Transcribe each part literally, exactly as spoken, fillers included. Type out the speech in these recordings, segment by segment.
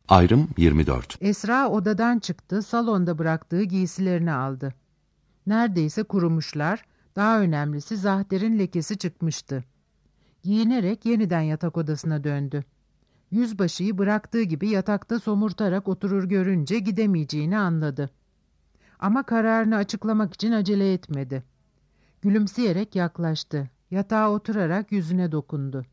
Ayrım yirmi dört. Esra odadan çıktı, salonda bıraktığı giysilerini aldı. Neredeyse kurumuşlar, daha önemlisi zahderin lekesi çıkmıştı. Giyinerek yeniden yatak odasına döndü. Yüzbaşıyı bıraktığı gibi yatakta somurtarak oturur görünce gidemeyeceğini anladı. Ama kararını açıklamak için acele etmedi. Gülümseyerek yaklaştı. Yatağa oturarak yüzüne dokundu.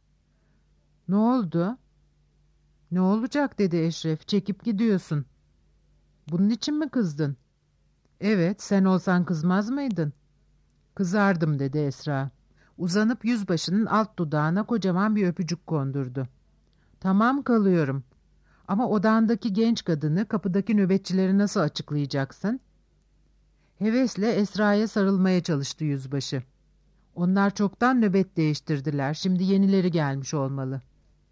"Ne oldu?" "Ne olacak?" dedi Eşref. "Çekip gidiyorsun." "Bunun için mi kızdın?" "Evet, sen olsan kızmaz mıydın?" "Kızardım," dedi Esra. Uzanıp yüzbaşının alt dudağına kocaman bir öpücük kondurdu. "Tamam, kalıyorum. Ama odandaki genç kadını kapıdaki nöbetçileri nasıl açıklayacaksın?" Hevesle Esra'ya sarılmaya çalıştı yüzbaşı. "Onlar çoktan nöbet değiştirdiler. Şimdi yenileri gelmiş olmalı."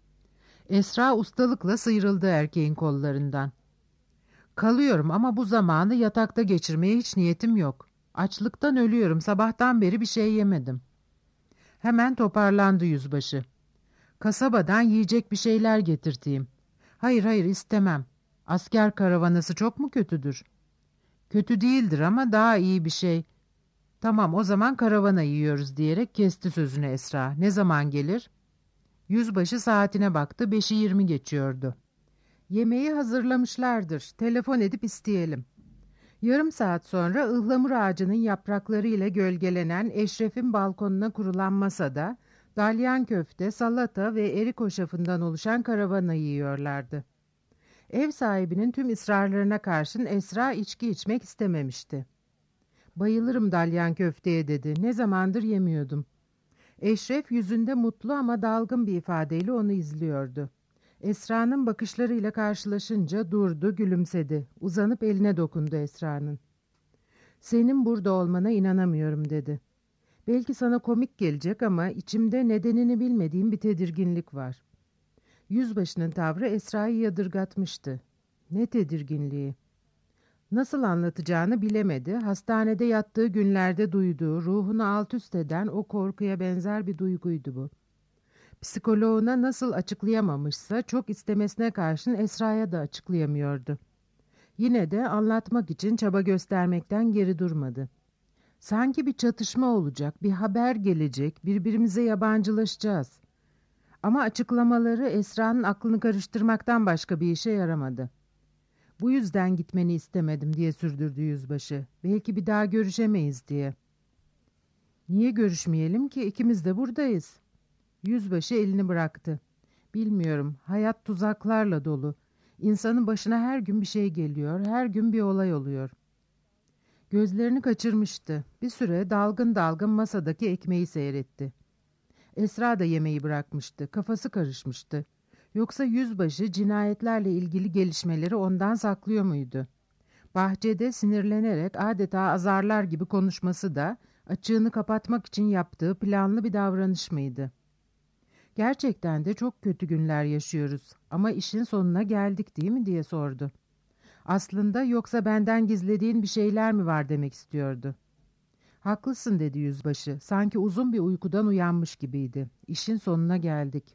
Esra ustalıkla sıyrıldı erkeğin kollarından. "Kalıyorum ama bu zamanı yatakta geçirmeye hiç niyetim yok. Açlıktan ölüyorum. Sabahtan beri bir şey yemedim." Hemen toparlandı yüzbaşı. "Kasabadan yiyecek bir şeyler getirteyim." "Hayır hayır, istemem. Asker karavanası çok mu kötüdür?" "Kötü değildir ama daha iyi bir şey." "Tamam, o zaman karavana yiyoruz," diyerek kesti sözünü Esra. "Ne zaman gelir?" Yüzbaşı saatine baktı. Beşi yirmi geçiyordu. "Yemeği hazırlamışlardır. Telefon edip isteyelim." Yarım saat sonra ıhlamur ağacının yapraklarıyla gölgelenen Eşref'in balkonuna kurulan masada dalyan köfte, salata ve erik hoşafından oluşan karavana yiyorlardı. Ev sahibinin tüm ısrarlarına karşın Esra içki içmek istememişti. "Bayılırım dalyan köfteye," dedi. "Ne zamandır yemiyordum." Eşref yüzünde mutlu ama dalgın bir ifadeyle onu izliyordu. Esra'nın bakışlarıyla karşılaşınca durdu, gülümsedi. Uzanıp eline dokundu Esra'nın. "Senin burada olmana inanamıyorum," dedi. "Belki sana komik gelecek ama içimde nedenini bilmediğim bir tedirginlik var." Yüzbaşının tavrı Esra'yı yadırgatmıştı. Ne tedirginliği? Nasıl anlatacağını bilemedi. Hastanede yattığı günlerde duyduğu, ruhunu alt üst eden o korkuya benzer bir duyguydu bu. Psikoloğuna nasıl açıklayamamışsa çok istemesine karşın Esra'ya da açıklayamıyordu. Yine de anlatmak için çaba göstermekten geri durmadı. Sanki bir çatışma olacak, bir haber gelecek, birbirimize yabancılaşacağız. Ama açıklamaları Esra'nın aklını karıştırmaktan başka bir işe yaramadı. "Bu yüzden gitmeni istemedim," diye sürdürdü yüzbaşı. "Belki bir daha görüşemeyiz diye." "Niye görüşmeyelim ki? İkimiz de buradayız." Yüzbaşı elini bıraktı. "Bilmiyorum, hayat tuzaklarla dolu. İnsanın başına her gün bir şey geliyor, her gün bir olay oluyor." Gözlerini kaçırmıştı. Bir süre dalgın dalgın masadaki ekmeği seyretti. Esra da yemeği bırakmıştı, kafası karışmıştı. Yoksa yüzbaşı cinayetlerle ilgili gelişmeleri ondan saklıyor muydu? Bahçede sinirlenerek adeta azarlar gibi konuşması da açığını kapatmak için yaptığı planlı bir davranış mıydı? "Gerçekten de çok kötü günler yaşıyoruz ama işin sonuna geldik değil mi?" diye sordu. Aslında yoksa benden gizlediğin bir şeyler mi var demek istiyordu. "Haklısın," dedi yüzbaşı. Sanki uzun bir uykudan uyanmış gibiydi. "İşin sonuna geldik."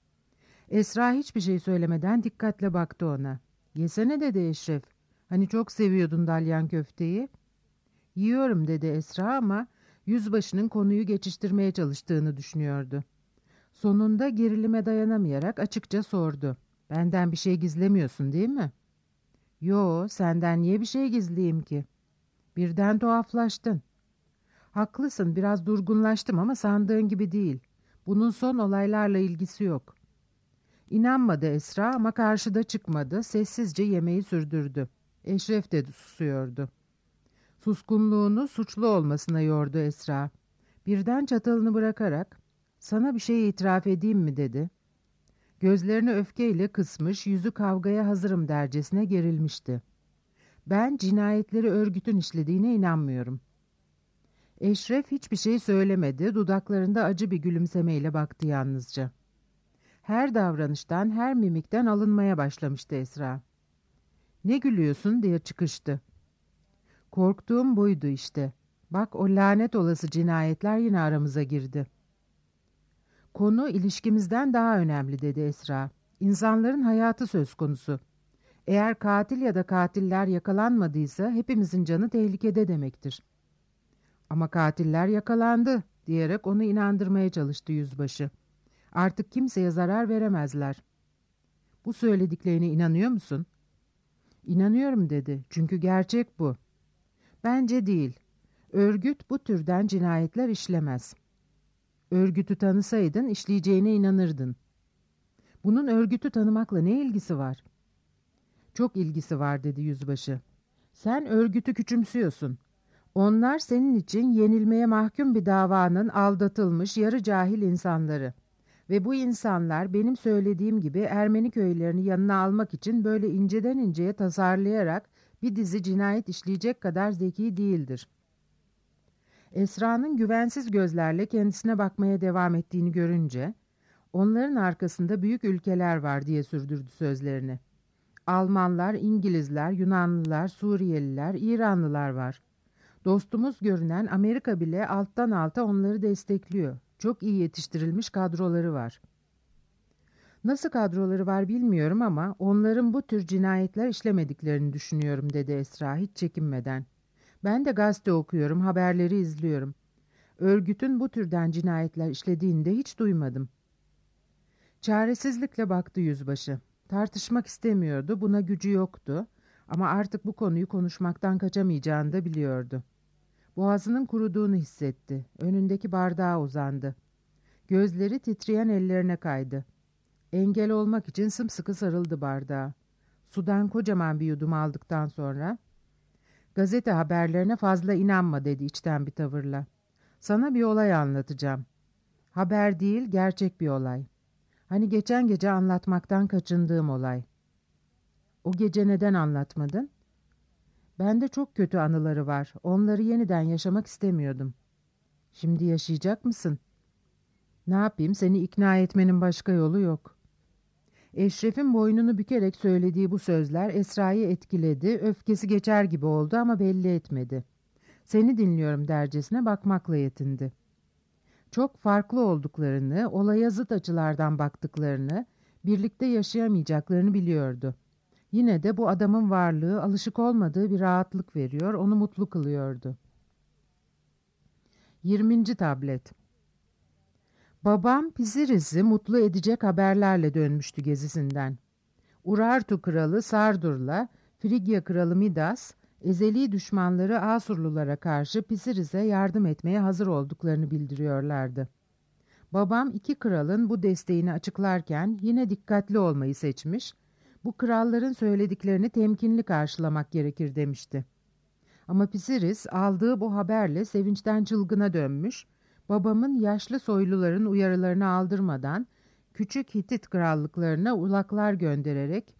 Esra hiçbir şey söylemeden dikkatle baktı ona. "Yesene," dedi Eşref. "Hani çok seviyordun dalyan köfteyi." "Yiyorum," dedi Esra ama yüzbaşının konuyu geçiştirmeye çalıştığını düşünüyordu. Sonunda gerilime dayanamayarak açıkça sordu. "Benden bir şey gizlemiyorsun değil mi?" "Yo, senden niye bir şey gizleyeyim ki?" "Birden tuhaflaştın." "Haklısın, biraz durgunlaştım ama sandığın gibi değil. Bunun son olaylarla ilgisi yok." İnanmadı Esra ama karşıda çıkmadı, sessizce yemeği sürdürdü. Eşref de susuyordu. Suskunluğunu suçlu olmasına yordu Esra. Birden çatalını bırakarak, "Sana bir şey itiraf edeyim mi?" dedi. Gözlerini öfkeyle kısmış, yüzü kavgaya hazırım dercesine gerilmişti. "Ben cinayetleri örgütün işlediğine inanmıyorum." Eşref hiçbir şey söylemedi, dudaklarında acı bir gülümsemeyle baktı yalnızca. Her davranıştan, her mimikten alınmaya başlamıştı Esra. "Ne gülüyorsun?" diye çıkıştı. "Korktuğum buydu işte. Bak, o lanet olası cinayetler yine aramıza girdi." "Konu ilişkimizden daha önemli," dedi Esra. İnsanların hayatı söz konusu. Eğer katil ya da katiller yakalanmadıysa hepimizin canı tehlikede demektir. Ama katiller yakalandı diyerek onu inandırmaya çalıştı yüzbaşı. Artık kimseye zarar veremezler. Bu söylediklerine inanıyor musun? İnanıyorum dedi. Çünkü gerçek bu. Bence değil. Örgüt bu türden cinayetler işlemez. Örgütü tanısaydın işleyeceğine inanırdın. Bunun örgütü tanımakla ne ilgisi var? Çok ilgisi var dedi yüzbaşı. Sen örgütü küçümsüyorsun. Onlar senin için yenilmeye mahkum bir davanın aldatılmış yarı cahil insanları. Ve bu insanlar benim söylediğim gibi Ermeni köylerini yanına almak için böyle inceden inceye tasarlayarak bir dizi cinayet işleyecek kadar zeki değildir. Esra'nın güvensiz gözlerle kendisine bakmaya devam ettiğini görünce, onların arkasında büyük ülkeler var diye sürdürdü sözlerini. Almanlar, İngilizler, Yunanlılar, Suriyeliler, İranlılar var. Dostumuz görünen Amerika bile alttan alta onları destekliyor. Çok iyi yetiştirilmiş kadroları var. Nasıl kadroları var bilmiyorum ama onların bu tür cinayetler işlemediklerini düşünüyorum dedi Esra hiç çekinmeden. Ben de gazete okuyorum, haberleri izliyorum. Örgütün bu türden cinayetler işlediğini de hiç duymadım. Çaresizlikle baktı yüzbaşı. Tartışmak istemiyordu, buna gücü yoktu ama artık bu konuyu konuşmaktan kaçamayacağını da biliyordu. Boğazının kuruduğunu hissetti. Önündeki bardağa uzandı. Gözleri titreyen ellerine kaydı. Engel olmak için sımsıkı sarıldı bardağa. Sudan kocaman bir yudum aldıktan sonra "Gazete haberlerine fazla inanma" dedi içten bir tavırla. "Sana bir olay anlatacağım. Haber değil, gerçek bir olay. Hani geçen gece anlatmaktan kaçındığım olay." "O gece neden anlatmadın?" "Bende çok kötü anıları var. Onları yeniden yaşamak istemiyordum." "Şimdi yaşayacak mısın?" "Ne yapayım, seni ikna etmenin başka yolu yok." Eşref'in boynunu bükerek söylediği bu sözler Esra'yı etkiledi, öfkesi geçer gibi oldu ama belli etmedi. "Seni dinliyorum" dercesine bakmakla yetindi. Çok farklı olduklarını, olaya zıt açılardan baktıklarını, birlikte yaşayamayacaklarını biliyordu. Yine de bu adamın varlığı alışık olmadığı bir rahatlık veriyor, onu mutlu kılıyordu. yirminci tablet. Babam Pisiris'i mutlu edecek haberlerle dönmüştü gezisinden. Urartu kralı Sardur'la Frigya kralı Midas, ezeli düşmanları Asurlulara karşı Pisiris'e yardım etmeye hazır olduklarını bildiriyorlardı. Babam iki kralın bu desteğini açıklarken yine dikkatli olmayı seçmiş, bu kralların söylediklerini temkinli karşılamak gerekir demişti. Ama Pisiris aldığı bu haberle sevinçten çılgına dönmüş, babamın yaşlı soyluların uyarılarını aldırmadan küçük Hitit krallıklarına ulaklar göndererek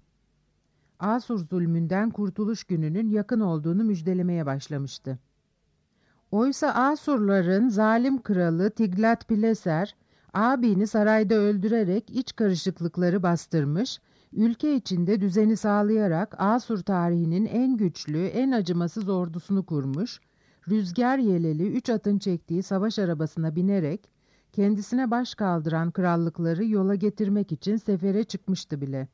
Asur zulmünden kurtuluş gününün yakın olduğunu müjdelemeye başlamıştı. Oysa Asurların zalim kralı Tiglat-Pileser, abini sarayda öldürerek iç karışıklıkları bastırmış, ülke içinde düzeni sağlayarak Asur tarihinin en güçlü, en acımasız ordusunu kurmuş, rüzgar yeleli üç atın çektiği savaş arabasına binerek, kendisine baş kaldıran krallıkları yola getirmek için sefere çıkmıştı bile.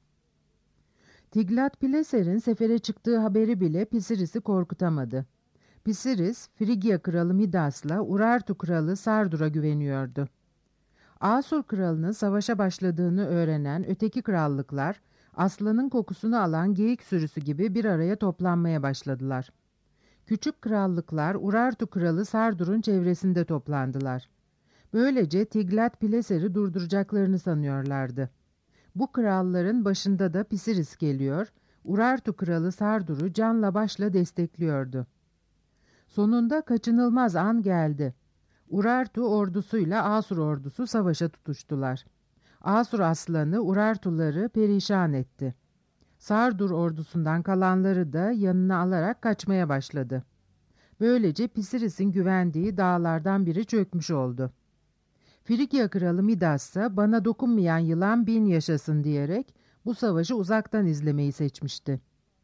Tiglat-Pileser'in sefere çıktığı haberi bile Pisiris'i korkutamadı. Pisiris, Frigya kralı Midas'la Urartu kralı Sardur'a güveniyordu. Asur kralının savaşa başladığını öğrenen öteki krallıklar, aslanın kokusunu alan geyik sürüsü gibi bir araya toplanmaya başladılar. Küçük krallıklar Urartu kralı Sardur'un çevresinde toplandılar. Böylece Tiglat-Pileser'i durduracaklarını sanıyorlardı. Bu kralların başında da Pisiris geliyor, Urartu kralı Sardur'u canla başla destekliyordu. Sonunda kaçınılmaz an geldi. Urartu ordusuyla Asur ordusu savaşa tutuştular. Asur aslanı Urartuları perişan etti. Sardur ordusundan kalanları da yanına alarak kaçmaya başladı. Böylece Pisiris'in güvendiği dağlardan biri çökmüş oldu. Frigya kralı Midas ise bana dokunmayan yılan bin yaşasın diyerek bu savaşı uzaktan izlemeyi seçmişti.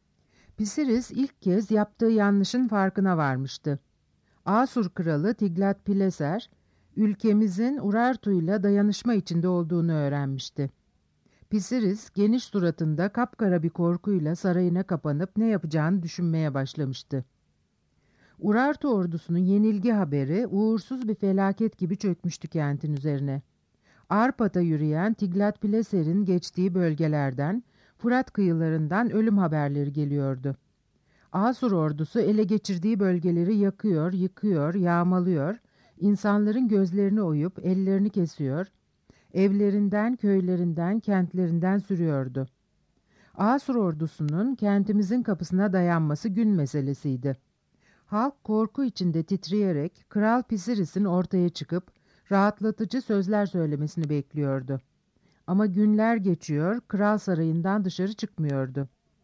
Pisiris ilk kez yaptığı yanlışın farkına varmıştı. Asur kralı Tiglat-Pileser, ülkemizin Urartu'yla dayanışma içinde olduğunu öğrenmişti. Pisiris geniş suratında kapkara bir korkuyla sarayına kapanıp ne yapacağını düşünmeye başlamıştı. Urartu ordusunun yenilgi haberi uğursuz bir felaket gibi çökmüştü kentin üzerine. Arpat'a yürüyen Tiglat-Pileser'in geçtiği bölgelerden, Fırat kıyılarından ölüm haberleri geliyordu. Asur ordusu ele geçirdiği bölgeleri yakıyor, yıkıyor, yağmalıyor, insanların gözlerini oyup ellerini kesiyor, evlerinden, köylerinden, kentlerinden sürüyordu. Asur ordusunun kentimizin kapısına dayanması gün meselesiydi. Halk korku içinde titreyerek Kral Pisiris'in ortaya çıkıp rahatlatıcı sözler söylemesini bekliyordu. Ama günler geçiyor, kral sarayından dışarı çıkmıyordu.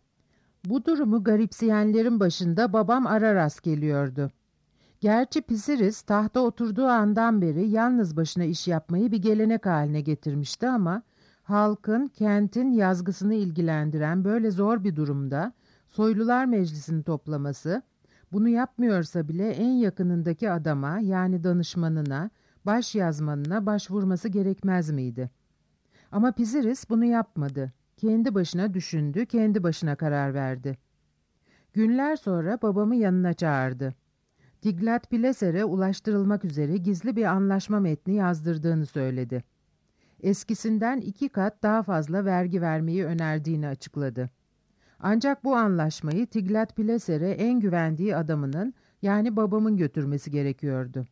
Bu durumu garipseyenlerin başında babam Araras geliyordu. Gerçi Pisiris tahta oturduğu andan beri yalnız başına iş yapmayı bir gelenek haline getirmişti ama halkın, kentin yazgısını ilgilendiren böyle zor bir durumda Soylular Meclisi'ni toplaması, bunu yapmıyorsa bile en yakınındaki adama yani danışmanına, başyazmanına başvurması gerekmez miydi? Ama Pisiris bunu yapmadı. Kendi başına düşündü, kendi başına karar verdi. Günler sonra babamı yanına çağırdı. Tiglat-Pileser'e ulaştırılmak üzere gizli bir anlaşma metni yazdırdığını söyledi. Eskisinden iki kat daha fazla vergi vermeyi önerdiğini açıkladı. Ancak bu anlaşmayı Tiglat-Pileser'e en güvendiği adamının yani babamın götürmesi gerekiyordu.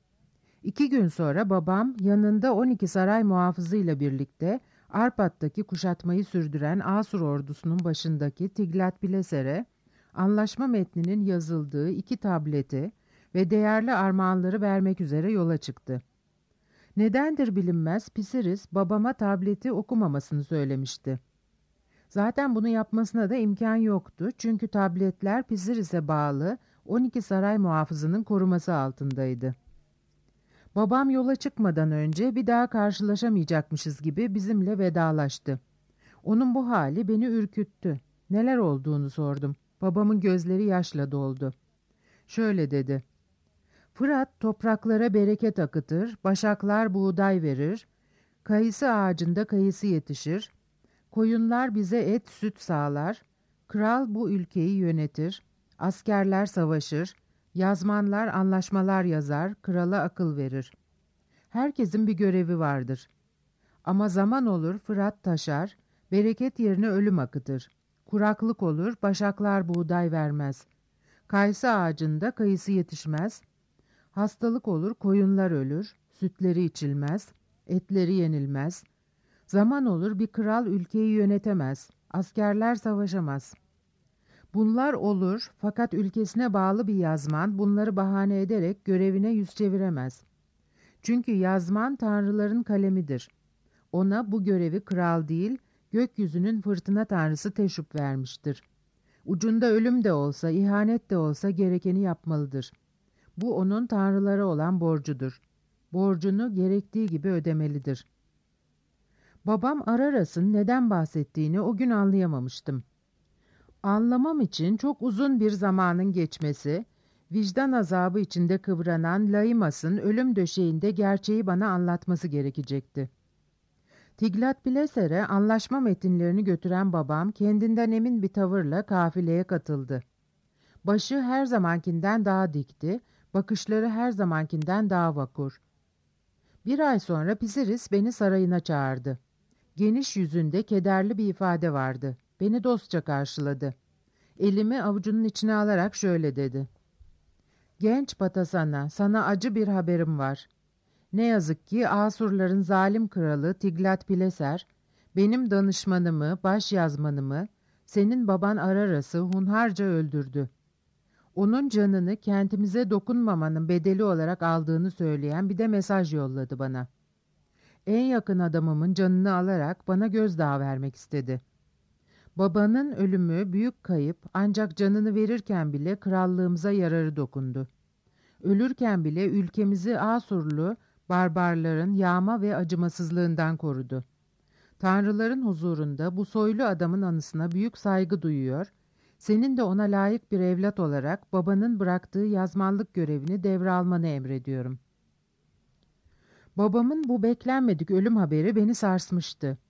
İki gün sonra babam yanında on iki saray muhafızıyla birlikte Arpat'taki kuşatmayı sürdüren Asur ordusunun başındaki Tiglat-Pileser'e anlaşma metninin yazıldığı iki tableti ve değerli armağanları vermek üzere yola çıktı. Nedendir bilinmez Pisiris babama tableti okumamasını söylemişti. Zaten bunu yapmasına da imkan yoktu çünkü tabletler Pisiris'e bağlı on iki saray muhafızının koruması altındaydı. Babam yola çıkmadan önce bir daha karşılaşamayacakmışız gibi bizimle vedalaştı. Onun bu hali beni ürküttü. Neler olduğunu sordum. Babamın gözleri yaşla doldu. Şöyle dedi. Fırat topraklara bereket akıtır, başaklar buğday verir, kayısı ağacında kayısı yetişir, koyunlar bize et süt sağlar, kral bu ülkeyi yönetir, askerler savaşır, yazmanlar anlaşmalar yazar, krala akıl verir. Herkesin bir görevi vardır. Ama zaman olur Fırat taşar, bereket yerine ölüm akıtır. Kuraklık olur, başaklar buğday vermez. Kayısı ağacında kayısı yetişmez. Hastalık olur, koyunlar ölür, sütleri içilmez, etleri yenilmez. Zaman olur bir kral ülkeyi yönetemez, askerler savaşamaz. Bunlar olur fakat ülkesine bağlı bir yazman bunları bahane ederek görevine yüz çeviremez. Çünkü yazman tanrıların kalemidir. Ona bu görevi kral değil, gökyüzünün fırtına tanrısı Teşup vermiştir. Ucunda ölüm de olsa, ihanet de olsa gerekeni yapmalıdır. Bu onun tanrılara olan borcudur. Borcunu gerektiği gibi ödemelidir. Babam Araras'ın neden bahsettiğini o gün anlayamamıştım. Anlamam için çok uzun bir zamanın geçmesi, vicdan azabı içinde kıvranan Laimas'ın ölüm döşeğinde gerçeği bana anlatması gerekecekti. Tiglat-Pileser'e anlaşma metinlerini götüren babam kendinden emin bir tavırla kafileye katıldı. Başı her zamankinden daha dikti, bakışları her zamankinden daha vakur. Bir ay sonra Pisiris beni sarayına çağırdı. Geniş yüzünde kederli bir ifade vardı. Beni dostça karşıladı. Elimi avucunun içine alarak şöyle dedi. Genç Patasana, sana acı bir haberim var. Ne yazık ki Asurların zalim kralı Tiglat-Pileser, benim danışmanımı, başyazmanımı, senin baban Araras'ı hunharca öldürdü. Onun canını kentimize dokunmamanın bedeli olarak aldığını söyleyen bir de mesaj yolladı bana. En yakın adamımın canını alarak bana gözdağı vermek istedi. Babanın ölümü büyük kayıp ancak canını verirken bile krallığımıza yararı dokundu. Ölürken bile ülkemizi Asurlu barbarların yağma ve acımasızlığından korudu. Tanrıların huzurunda bu soylu adamın anısına büyük saygı duyuyor, senin de ona layık bir evlat olarak babanın bıraktığı yazmanlık görevini devralmanı emrediyorum. Babamın bu beklenmedik ölüm haberi beni sarsmıştı.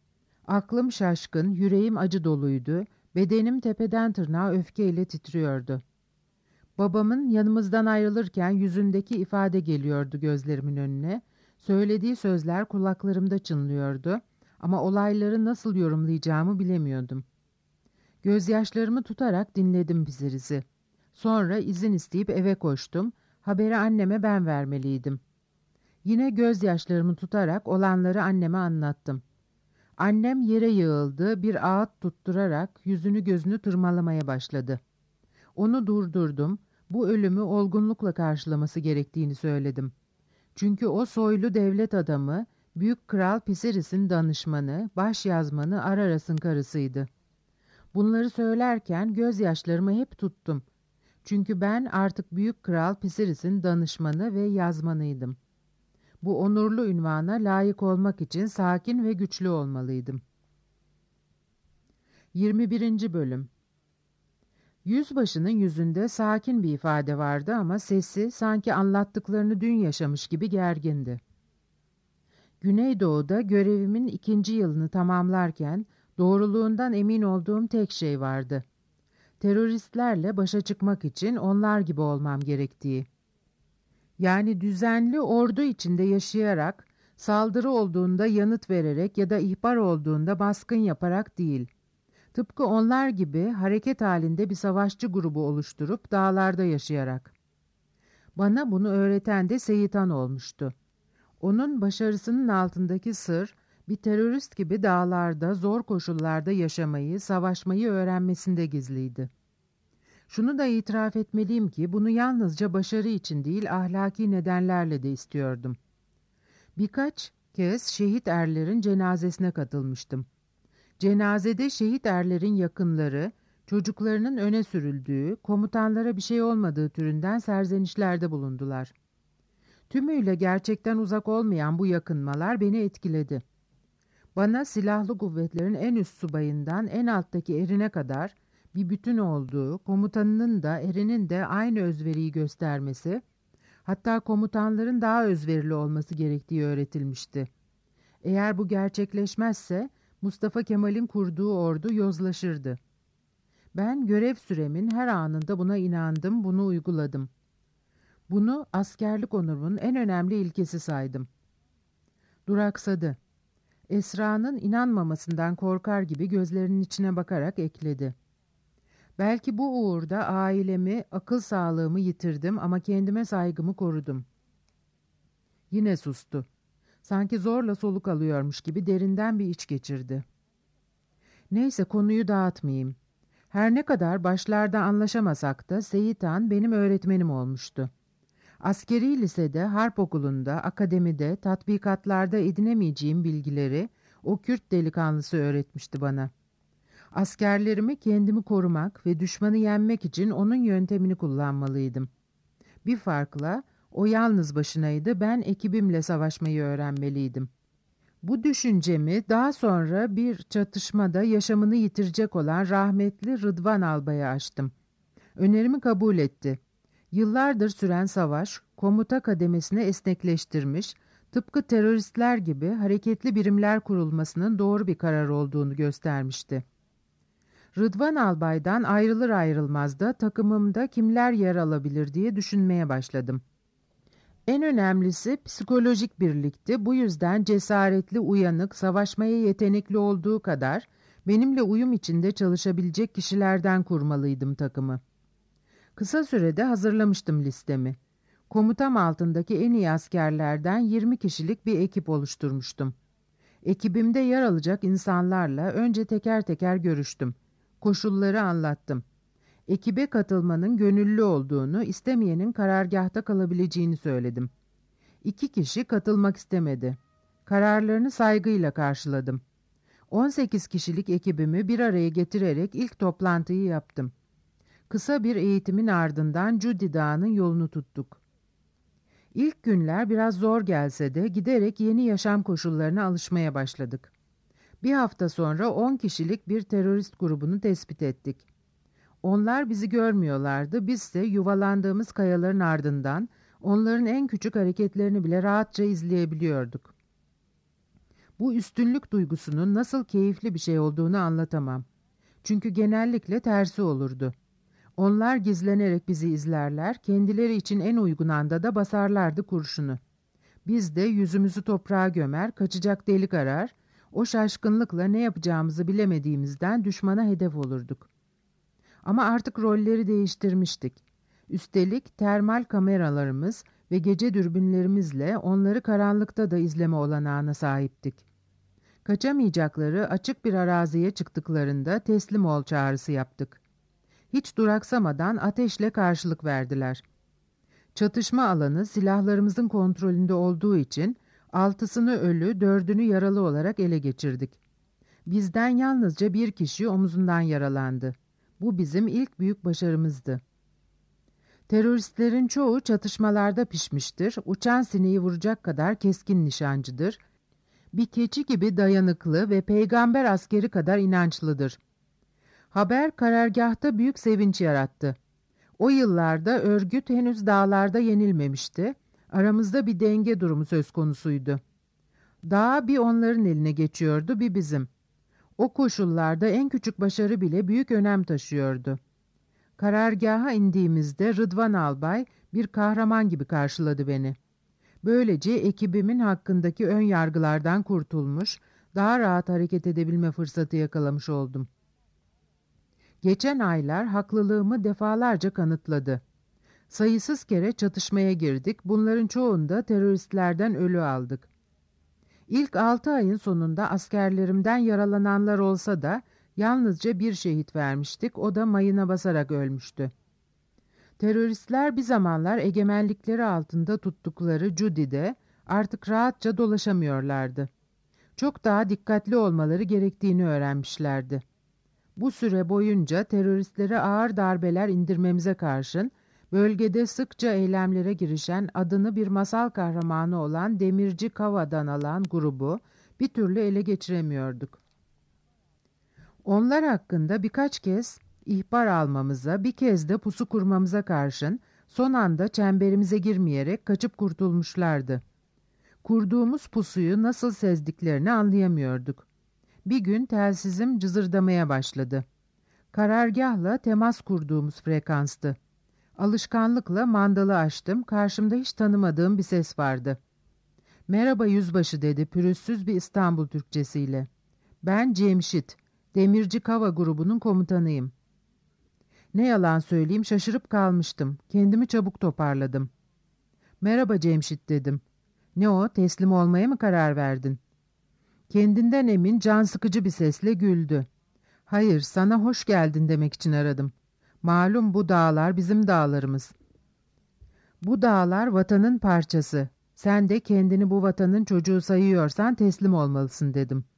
Aklım şaşkın, yüreğim acı doluydu, bedenim tepeden tırnağa öfkeyle titriyordu. Babamın yanımızdan ayrılırken yüzündeki ifade geliyordu gözlerimin önüne. Söylediği sözler kulaklarımda çınlıyordu ama olayları nasıl yorumlayacağımı bilemiyordum. Gözyaşlarımı tutarak dinledim Piziriz'i. Sonra izin isteyip eve koştum. Haberi anneme ben vermeliydim. Yine gözyaşlarımı tutarak olanları anneme anlattım. Annem yere yığıldı, bir ağıt tutturarak yüzünü gözünü tırmalamaya başladı. Onu durdurdum, bu ölümü olgunlukla karşılaması gerektiğini söyledim. Çünkü o soylu devlet adamı, Büyük Kral Pisiris'in danışmanı, başyazmanı Araras'ın karısıydı. Bunları söylerken gözyaşlarımı hep tuttum. Çünkü ben artık Büyük Kral Pisiris'in danışmanı ve yazmanıydım. Bu onurlu ünvana layık olmak için sakin ve güçlü olmalıydım. yirmi birinci Bölüm. Yüzbaşının yüzünde sakin bir ifade vardı ama sesi sanki anlattıklarını dün yaşamış gibi gergindi. Güneydoğu'da görevimin ikinci yılını tamamlarken doğruluğundan emin olduğum tek şey vardı. Teröristlerle başa çıkmak için onlar gibi olmam gerektiği. Yani düzenli ordu içinde yaşayarak, saldırı olduğunda yanıt vererek ya da ihbar olduğunda baskın yaparak değil. Tıpkı onlar gibi hareket halinde bir savaşçı grubu oluşturup dağlarda yaşayarak. Bana bunu öğreten de Seyitan olmuştu. Onun başarısının altındaki sır, bir terörist gibi dağlarda, zor koşullarda yaşamayı, savaşmayı öğrenmesinde gizliydi. Şunu da itiraf etmeliyim ki bunu yalnızca başarı için değil ahlaki nedenlerle de istiyordum. Birkaç kez şehit erlerin cenazesine katılmıştım. Cenazede şehit erlerin yakınları, çocuklarının öne sürüldüğü, komutanlara bir şey olmadığı türünden serzenişlerde bulundular. Tümüyle gerçekten uzak olmayan bu yakınmalar beni etkiledi. Bana silahlı kuvvetlerin en üst subayından en alttaki erine kadar bir bütün olduğu, komutanının da erinin de aynı özveriyi göstermesi, hatta komutanların daha özverili olması gerektiği öğretilmişti. Eğer bu gerçekleşmezse Mustafa Kemal'in kurduğu ordu yozlaşırdı. Ben görev süremin her anında buna inandım, bunu uyguladım. Bunu askerlik onurumun en önemli ilkesi saydım. Duraksadı. Esra'nın inanmamasından korkar gibi gözlerinin içine bakarak ekledi. Belki bu uğurda ailemi, akıl sağlığımı yitirdim ama kendime saygımı korudum. Yine sustu. Sanki zorla soluk alıyormuş gibi derinden bir iç geçirdi. Neyse konuyu dağıtmayayım. Her ne kadar başlarda anlaşamasak da Seyitan benim öğretmenim olmuştu. Askeri lisede, harp okulunda, akademide, tatbikatlarda edinemeyeceğim bilgileri o Kürt delikanlısı öğretmişti bana. Askerlerimi kendimi korumak ve düşmanı yenmek için onun yöntemini kullanmalıydım. Bir farkla o yalnız başınaydı, ben ekibimle savaşmayı öğrenmeliydim. Bu düşüncemi daha sonra bir çatışmada yaşamını yitirecek olan rahmetli Rıdvan Albay'a açtım. Önerimi kabul etti. Yıllardır süren savaş, komuta kademesini esnekleştirmiş, tıpkı teröristler gibi hareketli birimler kurulmasının doğru bir karar olduğunu göstermişti. Rıdvan Albay'dan ayrılır ayrılmaz da takımımda kimler yer alabilir diye düşünmeye başladım. En önemlisi psikolojik birlikti. Bu yüzden cesaretli, uyanık, savaşmaya yetenekli olduğu kadar benimle uyum içinde çalışabilecek kişilerden kurmalıydım takımı. Kısa sürede hazırlamıştım listemi. Komutam altındaki en iyi askerlerden yirmi kişilik bir ekip oluşturmuştum. Ekibimde yer alacak insanlarla önce teker teker görüştüm. Koşulları anlattım. Ekibe katılmanın gönüllü olduğunu, istemeyenin karargâhta kalabileceğini söyledim. İki kişi katılmak istemedi. Kararlarını saygıyla karşıladım. on sekiz kişilik ekibimi bir araya getirerek ilk toplantıyı yaptım. Kısa bir eğitimin ardından Cudi Dağı'nın yolunu tuttuk. İlk günler biraz zor gelse de giderek yeni yaşam koşullarına alışmaya başladık. Bir hafta sonra on kişilik bir terörist grubunu tespit ettik. Onlar bizi görmüyorlardı, bizse yuvalandığımız kayaların ardından onların en küçük hareketlerini bile rahatça izleyebiliyorduk. Bu üstünlük duygusunun nasıl keyifli bir şey olduğunu anlatamam. Çünkü genellikle tersi olurdu. Onlar gizlenerek bizi izlerler, kendileri için en uygun anda da basarlardı kurşunu. Biz de yüzümüzü toprağa gömer, kaçacak delik arar, o şaşkınlıkla ne yapacağımızı bilemediğimizden düşmana hedef olurduk. Ama artık rolleri değiştirmiştik. Üstelik termal kameralarımız ve gece dürbünlerimizle onları karanlıkta da izleme olanağına sahiptik. Kaçamayacakları açık bir araziye çıktıklarında teslim ol çağrısı yaptık. Hiç duraksamadan ateşle karşılık verdiler. Çatışma alanı silahlarımızın kontrolünde olduğu için altısını ölü, dördünü yaralı olarak ele geçirdik. Bizden yalnızca bir kişi omuzundan yaralandı. Bu bizim ilk büyük başarımızdı. Teröristlerin çoğu çatışmalarda pişmiştir, uçan sineği vuracak kadar keskin nişancıdır, bir keçi gibi dayanıklı ve peygamber askeri kadar inançlıdır. Haber karargâhta büyük sevinç yarattı. O yıllarda örgüt henüz dağlarda yenilmemişti, aramızda bir denge durumu söz konusuydu. Dağ bir onların eline geçiyordu, bir bizim. O koşullarda en küçük başarı bile büyük önem taşıyordu. Karargaha indiğimizde Rıdvan Albay bir kahraman gibi karşıladı beni. Böylece ekibimin hakkındaki ön yargılardan kurtulmuş, daha rahat hareket edebilme fırsatı yakalamış oldum. Geçen aylar haklılığımı defalarca kanıtladı. Sayısız kere çatışmaya girdik, bunların çoğunda teröristlerden ölü aldık. İlk altı ayın sonunda askerlerimden yaralananlar olsa da yalnızca bir şehit vermiştik, o da mayına basarak ölmüştü. Teröristler bir zamanlar egemenlikleri altında tuttukları Cudi'de artık rahatça dolaşamıyorlardı. Çok daha dikkatli olmaları gerektiğini öğrenmişlerdi. Bu süre boyunca teröristlere ağır darbeler indirmemize karşın, bölgede sıkça eylemlere girişen adını bir masal kahramanı olan Demirci Kava'dan alan grubu bir türlü ele geçiremiyorduk. Onlar hakkında birkaç kez ihbar almamıza, bir kez de pusu kurmamıza karşın son anda çemberimize girmeyerek kaçıp kurtulmuşlardı. Kurduğumuz pusuyu nasıl sezdiklerini anlayamıyorduk. Bir gün telsizim cızırdamaya başladı. Karargâhla temas kurduğumuz frekanstı. Alışkanlıkla mandalı açtım, karşımda hiç tanımadığım bir ses vardı. "Merhaba yüzbaşı" dedi pürüzsüz bir İstanbul Türkçesiyle. "Ben Cemşit, Demirci Kava grubunun komutanıyım." Ne yalan söyleyeyim, şaşırıp kalmıştım. Kendimi çabuk toparladım. "Merhaba Cemşit" dedim. "Ne o, teslim olmaya mı karar verdin?" Kendinden emin, can sıkıcı bir sesle güldü. "Hayır, sana hoş geldin demek için aradım. Malum bu dağlar bizim dağlarımız. Bu dağlar vatanın parçası. Sen de kendini bu vatanın çocuğu sayıyorsan teslim olmalısın" dedim.